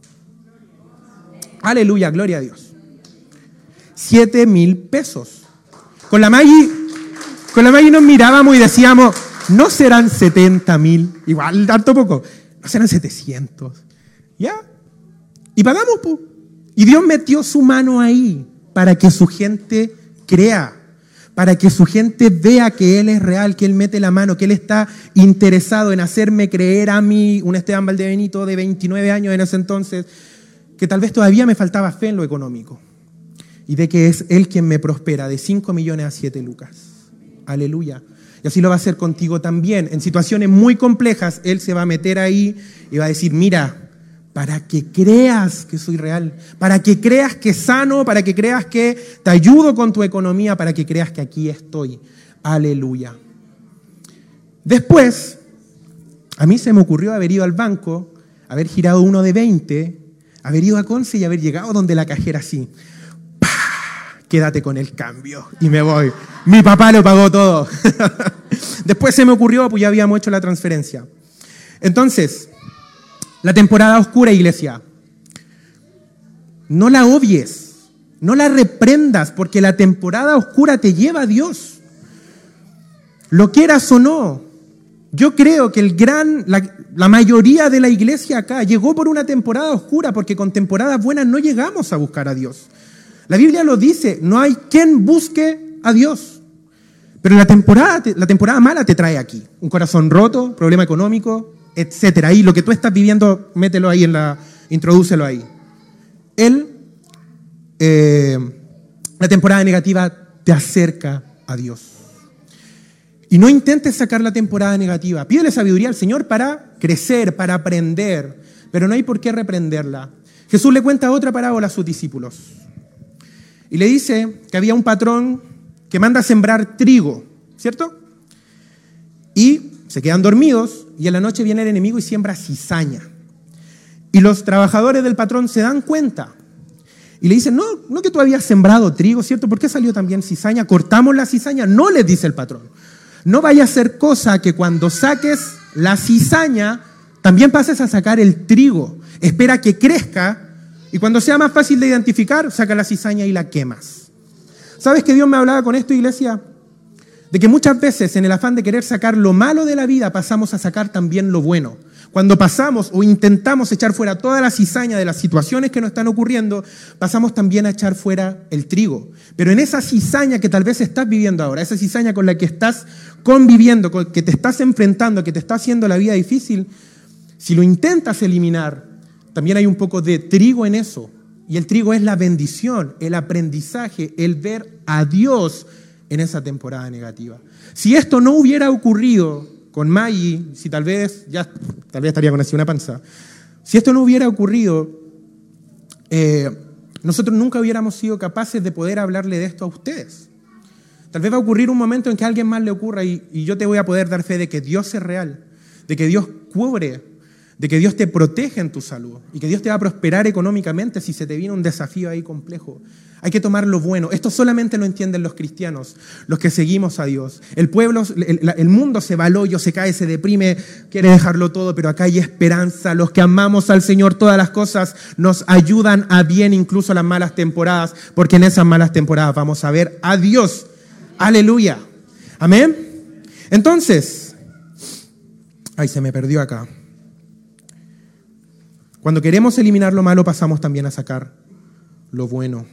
Aleluya, gloria a Dios. 7,000 pesos. Con la Maggie nos mirábamos y decíamos, no serán 70,000, igual tanto poco, no serán 700, ¿ya? Y pagamos, pues. Y Dios metió su mano ahí para que su gente crea, para que su gente vea que Él es real, que Él mete la mano, que Él está interesado en hacerme creer a mí, un Esteban Valdebenito de 29 años en ese entonces, que tal vez todavía me faltaba fe en lo económico. Y de que es Él quien me prospera de 5 millones a 7 lucas. Aleluya. Y así lo va a hacer contigo también. En situaciones muy complejas, Él se va a meter ahí y va a decir, mira, para que creas que soy real, para que creas que sano, para que creas que te ayudo con tu economía, para que creas que aquí estoy. Aleluya. Después, a mí se me ocurrió haber ido al banco, haber girado uno de 20, haber ido a Conce y haber llegado donde la cajera así. ¡Pah! Quédate con el cambio y me voy. Mi papá lo pagó todo. Después se me ocurrió, pues ya habíamos hecho la transferencia. Entonces, la temporada oscura, iglesia, no la obvies, no la reprendas, porque la temporada oscura te lleva a Dios. Lo quieras o no. Yo creo que la mayoría de la iglesia acá llegó por una temporada oscura, porque con temporadas buenas no llegamos a buscar a Dios. La Biblia lo dice, no hay quien busque a Dios. Pero la temporada mala te trae aquí. Un corazón roto, problema económico, etcétera. Ahí lo que tú estás viviendo, mételo ahí introdúcelo ahí. La La temporada negativa te acerca a Dios. Y no intentes sacar la temporada negativa. Pídele sabiduría al Señor para crecer, para aprender, pero no hay por qué reprenderla. Jesús le cuenta otra parábola a sus discípulos. Y le dice que había un patrón que manda a sembrar trigo, ¿cierto? Y se quedan dormidos y en la noche viene el enemigo y siembra cizaña. Y los trabajadores del patrón se dan cuenta y le dicen, no que tú habías sembrado trigo, ¿cierto? ¿Por qué salió también cizaña? ¿Cortamos la cizaña? No, les dice el patrón. No vaya a ser cosa que cuando saques la cizaña también pases a sacar el trigo. Espera que crezca y cuando sea más fácil de identificar, saca la cizaña y la quemas. ¿Sabes que Dios me hablaba con esto, iglesia? De que muchas veces en el afán de querer sacar lo malo de la vida pasamos a sacar también lo bueno. Cuando pasamos o intentamos echar fuera toda la cizaña de las situaciones que nos están ocurriendo, pasamos también a echar fuera el trigo. Pero en esa cizaña que tal vez estás viviendo ahora, esa cizaña con la que estás conviviendo, con que te estás enfrentando, que te está haciendo la vida difícil, si lo intentas eliminar, también hay un poco de trigo en eso. Y el trigo es la bendición, el aprendizaje, el ver a Dios en esa temporada negativa. Si esto no hubiera ocurrido con Maggie, si tal vez estaría con así una panza. Si esto no hubiera ocurrido, nosotros nunca hubiéramos sido capaces de poder hablarle de esto a ustedes. Tal vez va a ocurrir un momento en que a alguien más le ocurra y yo te voy a poder dar fe de que Dios es real, de que Dios cubre, de que Dios te protege en tu salud y que Dios te va a prosperar económicamente si se te viene un desafío ahí complejo. Hay que tomar lo bueno. Esto solamente lo entienden los cristianos, los que seguimos a Dios. El pueblo, el mundo se va al hoyo, se cae, se deprime, quiere dejarlo todo, pero acá hay esperanza. Los que amamos al Señor, todas las cosas nos ayudan a bien, incluso las malas temporadas, porque en esas malas temporadas vamos a ver a Dios. Aleluya. Amén. Entonces, se me perdió acá. Cuando queremos eliminar lo malo, pasamos también a sacar lo bueno.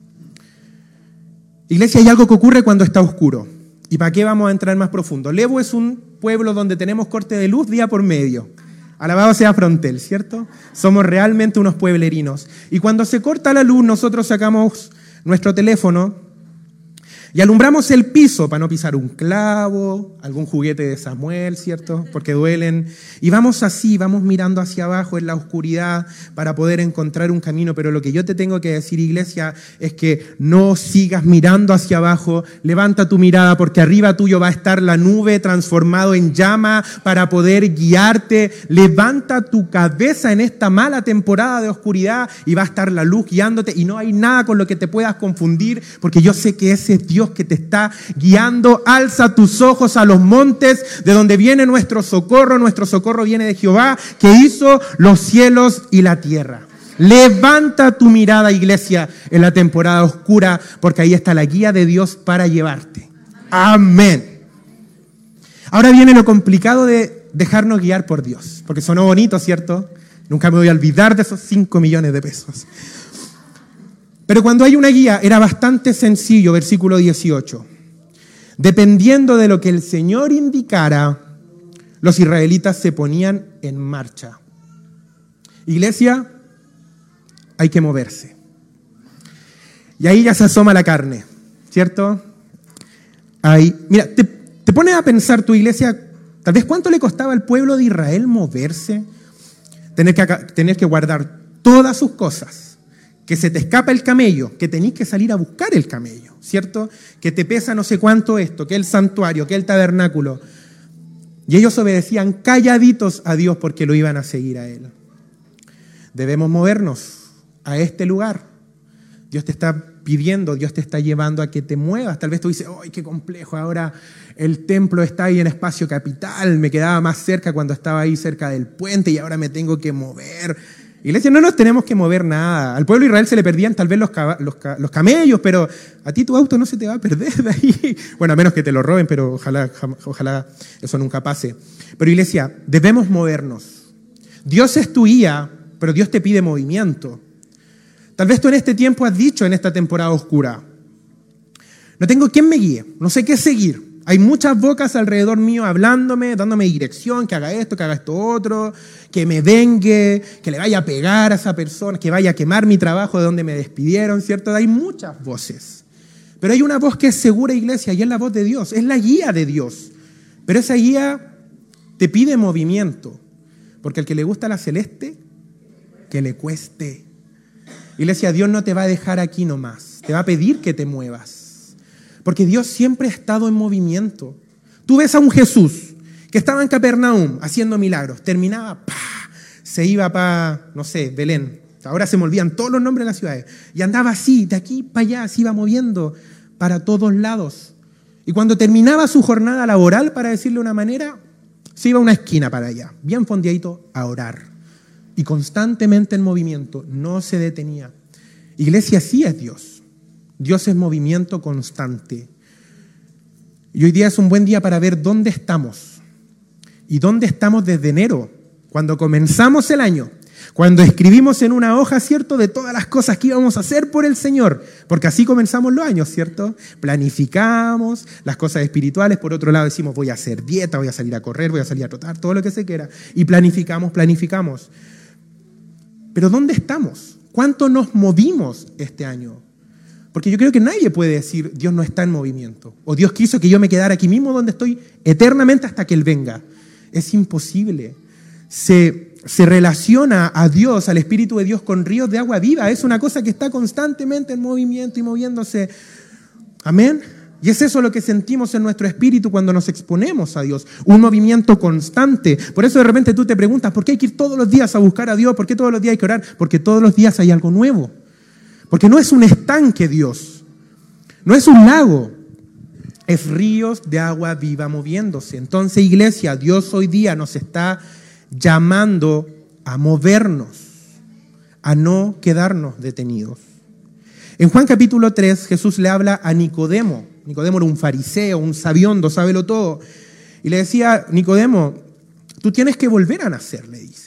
Iglesia, hay algo que ocurre cuando está oscuro. ¿Y para qué vamos a entrar más profundo? Levo es un pueblo donde tenemos corte de luz día por medio. Alabado sea Frontel, ¿cierto? Somos realmente unos pueblerinos. Y cuando se corta la luz, nosotros sacamos nuestro teléfono y alumbramos el piso para no pisar un clavo, algún juguete de Samuel, ¿cierto? Porque duelen. Y vamos así, vamos mirando hacia abajo en la oscuridad para poder encontrar un camino. Pero lo que yo te tengo que decir, iglesia, es que no sigas mirando hacia abajo. Levanta tu mirada porque arriba tuyo va a estar la nube transformado en llama para poder guiarte. Levanta tu cabeza en esta mala temporada de oscuridad y va a estar la luz guiándote. Y no hay nada con lo que te puedas confundir porque yo sé que ese es Dios que te está guiando. Alza tus ojos a los montes de donde viene nuestro socorro. Nuestro socorro viene de Jehová que hizo los cielos y la tierra. Levanta tu mirada, iglesia, en la temporada oscura porque ahí está la guía de Dios para llevarte. Amén. Ahora viene lo complicado de dejarnos guiar por Dios, porque sonó bonito, ¿cierto? Nunca me voy a olvidar de esos 5 millones de pesos. Pero cuando hay una guía era bastante sencillo, versículo 18. Dependiendo de lo que el Señor indicara, los israelitas se ponían en marcha. Iglesia, hay que moverse. Y ahí ya se asoma la carne, ¿cierto? Ahí, mira, te pones a pensar tu iglesia, tal vez cuánto le costaba al pueblo de Israel moverse, tener que guardar todas sus cosas. Que se te escapa el camello, que tenés que salir a buscar el camello, ¿cierto? Que te pesa no sé cuánto esto, que el santuario, que el tabernáculo. Y ellos obedecían calladitos a Dios porque lo iban a seguir a Él. Debemos movernos a este lugar. Dios te está pidiendo, Dios te está llevando a que te muevas. Tal vez tú dices, ¡ay, qué complejo! Ahora el templo está ahí en Espacio Capital, me quedaba más cerca cuando estaba ahí cerca del puente y ahora me tengo que mover. Iglesia, no nos tenemos que mover nada. Al pueblo de Israel se le perdían tal vez los camellos, pero a ti tu auto no se te va a perder de ahí. Bueno, a menos que te lo roben, pero ojalá eso nunca pase. Pero iglesia, debemos movernos. Dios es tu guía, pero Dios te pide movimiento. Tal vez tú en este tiempo has dicho en esta temporada oscura, no tengo quien me guíe, no sé qué seguir. Hay muchas bocas alrededor mío hablándome, dándome dirección, que haga esto otro, que me vengue, que le vaya a pegar a esa persona, que vaya a quemar mi trabajo de donde me despidieron, ¿cierto? Hay muchas voces. Pero hay una voz que es segura, iglesia, y es la voz de Dios, es la guía de Dios. Pero esa guía te pide movimiento, porque al que le gusta la celeste, que le cueste. Iglesia, Dios no te va a dejar aquí nomás, te va a pedir que te muevas, porque Dios siempre ha estado en movimiento. Tú ves a un Jesús que estaba en Capernaum haciendo milagros, terminaba, se iba para, no sé, Belén. Ahora se me olvidan todos los nombres de las ciudades. Y andaba así, de aquí para allá, se iba moviendo para todos lados. Y cuando terminaba su jornada laboral, para decirle de una manera, se iba a una esquina para allá, bien fondeadito, a orar. Y constantemente en movimiento, no se detenía. Iglesia, así es Dios. Dios es movimiento constante. Y hoy día es un buen día para ver dónde estamos. Y dónde estamos desde enero, cuando comenzamos el año. Cuando escribimos en una hoja, ¿cierto?, de todas las cosas que íbamos a hacer por el Señor, porque así comenzamos los años, ¿cierto? Planificamos las cosas espirituales, por otro lado decimos voy a hacer dieta, voy a salir a correr, voy a salir a trotar, todo lo que se quiera, y planificamos. Pero ¿dónde estamos? ¿Cuánto nos movimos este año? Porque yo creo que nadie puede decir Dios no está en movimiento, o Dios quiso que yo me quedara aquí mismo donde estoy eternamente hasta que Él venga. Es imposible. Se relaciona a Dios, al Espíritu de Dios, con ríos de agua viva. Es una cosa que está constantemente en movimiento y moviéndose. Amén. Y es eso lo que sentimos en nuestro espíritu cuando nos exponemos a Dios. Un movimiento constante. Por eso de repente tú te preguntas, ¿por qué hay que ir todos los días a buscar a Dios? ¿Por qué todos los días hay que orar? Porque todos los días hay algo nuevo. Porque no es un estanque Dios. No es un lago. Es ríos de agua viva moviéndose. Entonces, iglesia, Dios hoy día nos está llamando a movernos, a no quedarnos detenidos. En Juan capítulo 3, Jesús le habla a Nicodemo. Nicodemo era un fariseo, un sabiondo, sábelo todo. Y le decía, Nicodemo, tú tienes que volver a nacer, le dice.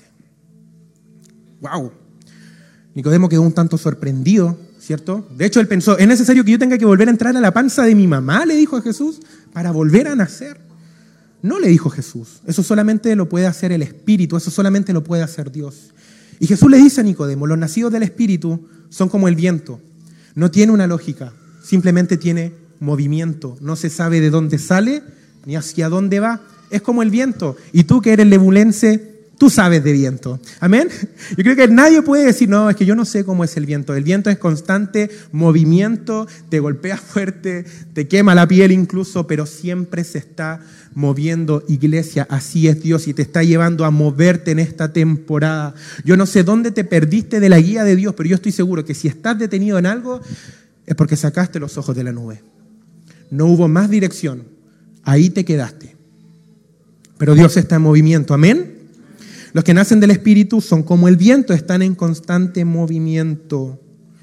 ¡Wow! Nicodemo quedó un tanto sorprendido, ¿cierto? De hecho, él pensó, ¿es necesario que yo tenga que volver a entrar a la panza de mi mamá?, le dijo a Jesús, para volver a nacer. No, le dijo Jesús, eso solamente lo puede hacer el Espíritu, eso solamente lo puede hacer Dios. Y Jesús le dice a Nicodemo, los nacidos del Espíritu son como el viento, no tiene una lógica, simplemente tiene movimiento, no se sabe de dónde sale ni hacia dónde va, es como el viento. Y tú que eres lebulense, tú sabes de viento, amén. Yo creo que nadie puede decir, no, es que yo no sé cómo es el viento es constante movimiento, te golpea fuerte, te quema la piel incluso, pero siempre se está moviendo, iglesia, así es Dios y te está llevando a moverte en esta temporada. Yo no sé dónde te perdiste de la guía de Dios, pero yo estoy seguro que si estás detenido en algo, es porque sacaste los ojos de la nube. No hubo más dirección, ahí te quedaste. Pero Dios está en movimiento, amén. Los que nacen del Espíritu son como el viento, están en constante movimiento.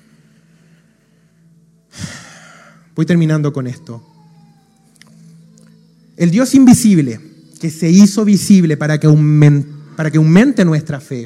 Voy terminando con esto. El Dios invisible, que se hizo visible para que aumente nuestra fe,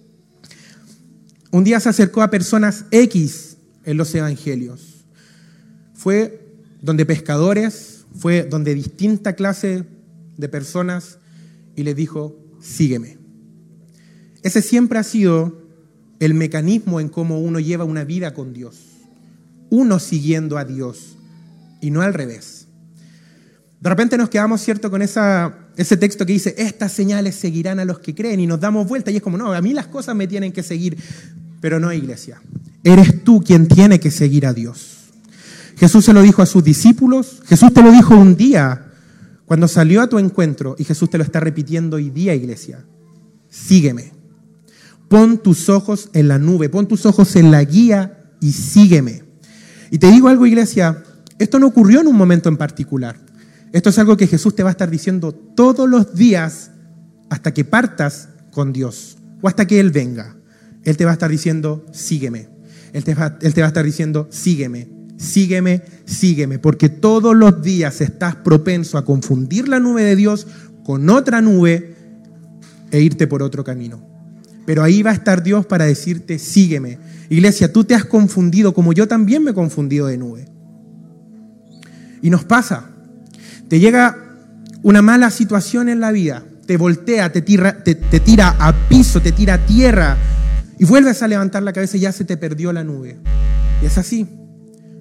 un día se acercó a personas X en los evangelios. Fue donde pescadores, fue donde distinta clase de personas y les dijo, sígueme. Ese siempre ha sido el mecanismo en cómo uno lleva una vida con Dios. Uno siguiendo a Dios y no al revés. De repente nos quedamos, ¿cierto?, con ese texto que dice, estas señales seguirán a los que creen, y nos damos vuelta y es como, no, a mí las cosas me tienen que seguir. Pero no, iglesia. Eres tú quien tiene que seguir a Dios. Jesús se lo dijo a sus discípulos. Jesús te lo dijo un día cuando salió a tu encuentro y Jesús te lo está repitiendo hoy día, iglesia. Sígueme. Pon tus ojos en la nube, pon tus ojos en la guía y sígueme. Y te digo algo, iglesia, esto no ocurrió en un momento en particular. Esto es algo que Jesús te va a estar diciendo todos los días hasta que partas con Dios o hasta que Él venga. Él te va a estar diciendo, sígueme. Él te va a estar diciendo, sígueme, sígueme, sígueme. Porque todos los días estás propenso a confundir la nube de Dios con otra nube e irte por otro camino. Pero ahí va a estar Dios para decirte, sígueme. Iglesia, tú te has confundido como yo también me he confundido de nube. Y nos pasa. Te llega una mala situación en la vida, te voltea, te tira a piso, te tira a tierra y vuelves a levantar la cabeza y ya se te perdió la nube. Y es así.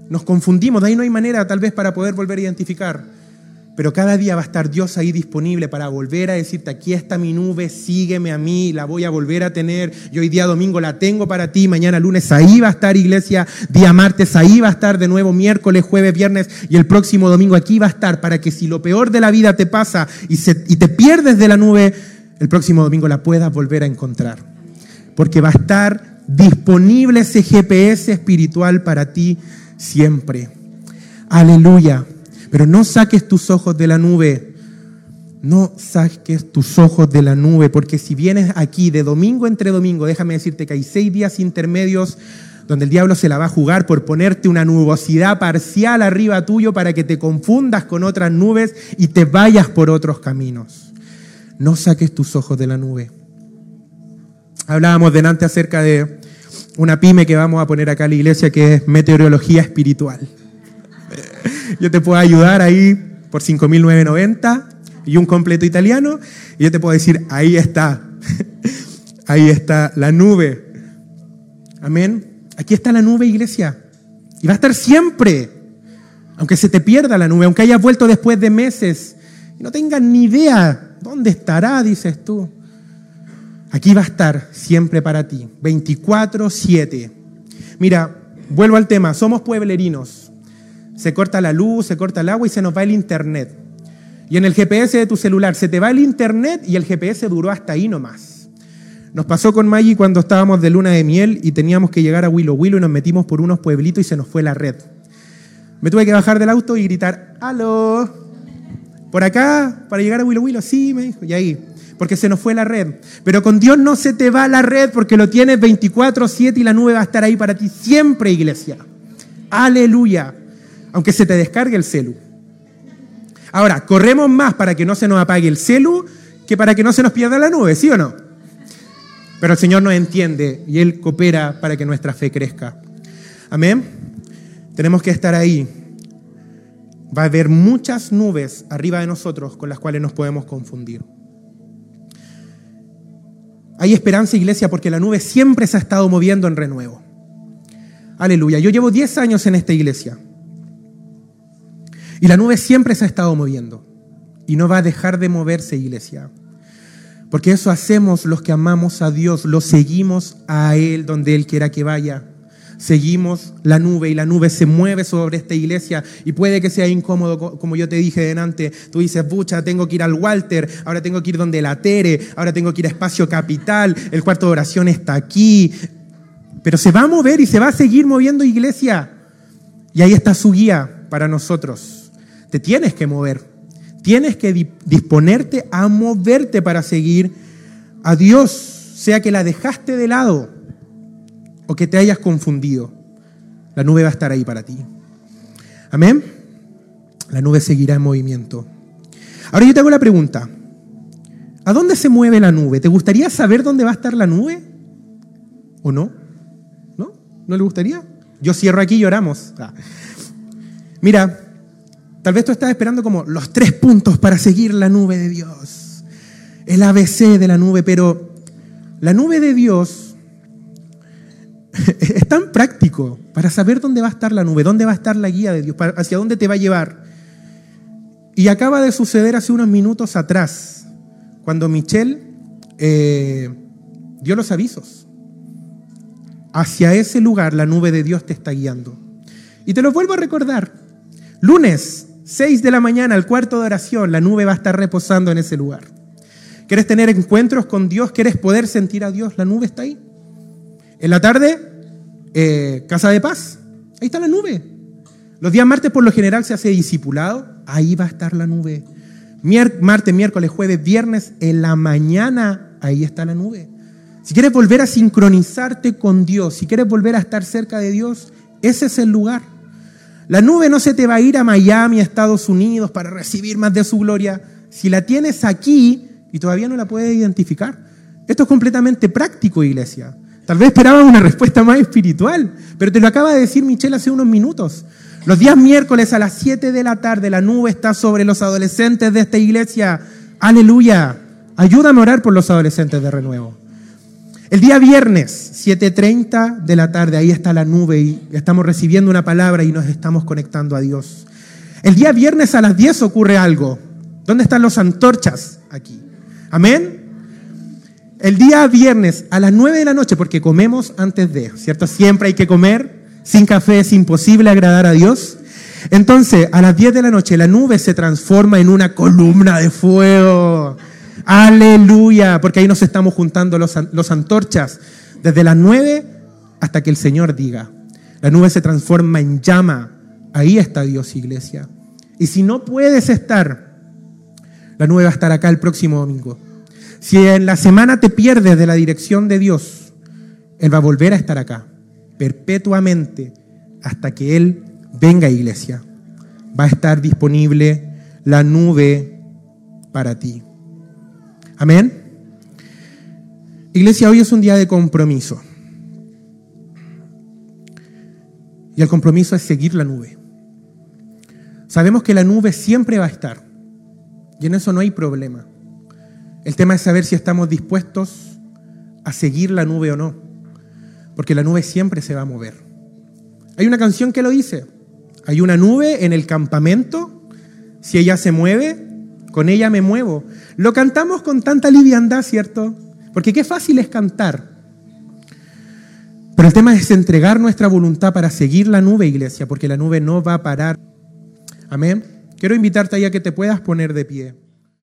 nos confundimos, de ahí no hay manera tal vez para poder volver a identificar. Pero cada día va a estar Dios ahí disponible para volver a decirte, aquí está mi nube, sígueme a mí, la voy a volver a tener. Y hoy día domingo la tengo para ti, mañana lunes ahí va a estar iglesia, día martes ahí va a estar de nuevo, miércoles, jueves, viernes y el próximo domingo aquí va a estar para que si lo peor de la vida te pasa y te pierdes de la nube, el próximo domingo la puedas volver a encontrar. Porque va a estar disponible ese GPS espiritual para ti siempre. Aleluya. Pero no saques tus ojos de la nube. No saques tus ojos de la nube, porque si vienes aquí de domingo entre domingo, déjame decirte que hay 6 días intermedios donde el diablo se la va a jugar por ponerte una nubosidad parcial arriba tuyo para que te confundas con otras nubes y te vayas por otros caminos. No saques tus ojos de la nube. Hablábamos delante acerca de una pyme que vamos a poner acá en la iglesia que es meteorología espiritual. Yo te puedo ayudar ahí por 5.990 y un completo italiano y yo te puedo decir, ahí está la nube. Amén. Aquí está la nube, iglesia. Y va a estar siempre. Aunque se te pierda la nube, aunque hayas vuelto después de meses y no tengas ni idea dónde estará, dices tú. Aquí va a estar siempre para ti, 24/7. Mira, vuelvo al tema, somos pueblerinos. Se corta la luz, se corta el agua y se nos va el internet. Y en el GPS de tu celular se te va el internet y el GPS duró hasta ahí nomás. Nos pasó con Maggie cuando estábamos de luna de miel y teníamos que llegar a Willow Willow y nos metimos por unos pueblitos y se nos fue la red. Me tuve que bajar del auto y gritar, ¡aló! ¿Por acá? ¿Para llegar a Willow Willow? Sí, me dijo. Y ahí, porque se nos fue la red. Pero con Dios no se te va la red porque lo tienes 24/7 y la nube va a estar ahí para ti siempre, iglesia. ¡Aleluya! Aunque se te descargue el celu. Ahora, corremos más para que no se nos apague el celu que para que no se nos pierda la nube, ¿sí o no? Pero el Señor nos entiende y Él coopera para que nuestra fe crezca. Amén. Tenemos que estar ahí. Va a haber muchas nubes arriba de nosotros con las cuales nos podemos confundir. Hay esperanza, iglesia, porque la nube siempre se ha estado moviendo en renuevo. Aleluya. Yo llevo 10 años en esta iglesia. Y la nube siempre se ha estado moviendo. Y no va a dejar de moverse, iglesia. Porque eso hacemos los que amamos a Dios. Lo seguimos a Él donde Él quiera que vaya. Seguimos la nube y la nube se mueve sobre esta iglesia. Y puede que sea incómodo, como yo te dije delante. Tú dices, pucha, tengo que ir al Walter. Ahora tengo que ir donde la Tere. Ahora tengo que ir a Espacio Capital. El cuarto de oración está aquí. Pero se va a mover y se va a seguir moviendo, iglesia. Y ahí está su guía para nosotros. Te tienes que mover, tienes que disponerte a moverte para seguir a Dios, sea que la dejaste de lado o que te hayas confundido. La nube va a estar ahí para ti. Amén. La nube seguirá en movimiento. Ahora yo te hago la pregunta, ¿a dónde se mueve la nube? ¿Te gustaría saber dónde va a estar la nube? ¿O no? ¿No? ¿No le gustaría? Yo cierro aquí y oramos. Mira, tal vez tú estás esperando como los 3 puntos para seguir la nube de Dios. El ABC de la nube, pero la nube de Dios es tan práctico para saber dónde va a estar la nube, dónde va a estar la guía de Dios, hacia dónde te va a llevar. Y acaba de suceder hace unos minutos atrás, cuando Michelle dio los avisos. Hacia ese lugar la nube de Dios te está guiando. Y te lo vuelvo a recordar. Lunes, 6 de la mañana, al cuarto de oración, la nube va a estar reposando en ese lugar. ¿Quieres tener encuentros con Dios? ¿Quieres poder sentir a Dios? La nube está ahí. En la tarde, casa de paz. Ahí está la nube. Los días martes por lo general se hace discipulado. Ahí va a estar la nube. Martes, miércoles, jueves, viernes, en la mañana, ahí está la nube. Si quieres volver a sincronizarte con Dios, si quieres volver a estar cerca de Dios, ese es el lugar. La nube no se te va a ir a Miami, a Estados Unidos, para recibir más de su gloria. Si la tienes aquí y todavía no la puedes identificar. Esto es completamente práctico, iglesia. Tal vez esperabas una respuesta más espiritual, pero te lo acaba de decir Michelle hace unos minutos. Los días miércoles a las 7 de la tarde, la nube está sobre los adolescentes de esta iglesia. ¡Aleluya! Ayúdame a orar por los adolescentes de Renuevo. El día viernes, 7:30 de la tarde, ahí está la nube y estamos recibiendo una palabra y nos estamos conectando a Dios. El día viernes a las 10 ocurre algo. ¿Dónde están los antorchas? Aquí. Amén. El día viernes a las 9 de la noche, porque comemos antes de, ¿cierto? Siempre hay que comer. Sin café es imposible agradar a Dios. Entonces, a las 10 de la noche, la nube se transforma en una columna de fuego. ¡Aleluya! Porque ahí nos estamos juntando los antorchas. Desde las 9 hasta que el Señor diga. La nube se transforma en llama. Ahí está Dios, iglesia. Y si no puedes estar, la nube va a estar acá el próximo domingo. Si en la semana te pierdes de la dirección de Dios, Él va a volver a estar acá, perpetuamente, hasta que Él venga, iglesia. Va a estar disponible la nube para ti. Amén. Iglesia, hoy es un día de compromiso. Y el compromiso es seguir la nube. Sabemos que la nube siempre va a estar. Y en eso no hay problema. El tema es saber si estamos dispuestos a seguir la nube o no. Porque la nube siempre se va a mover. Hay una canción que lo dice. Hay una nube en el campamento. Si ella se mueve, con ella me muevo. Lo cantamos con tanta liviandad, ¿cierto? Porque qué fácil es cantar. Pero el tema es entregar nuestra voluntad para seguir la nube, iglesia, porque la nube no va a parar. Amén. Quiero invitarte ahí a que te puedas poner de pie.